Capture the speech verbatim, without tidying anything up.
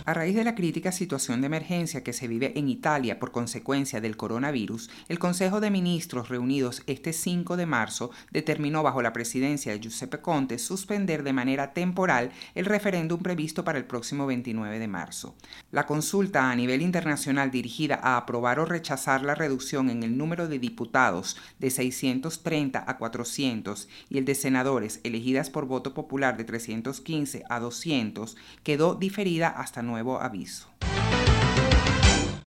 A raíz de la crítica situación de emergencia que se vive en Italia por consecuencia del coronavirus, el Consejo de Ministros reunidos este cinco de marzo determinó bajo la presidencia de Giuseppe Conte suspender de manera temporal el referéndum previsto para el próximo veintinueve de marzo. La consulta a nivel internacional dirigida a aprobar o rechazar la reducción en el número de diputados de seiscientos treinta a cuatrocientos y el de senadores elegidas por voto popular de trescientos quince a doscientos quedó diferida hasta nuevo aviso.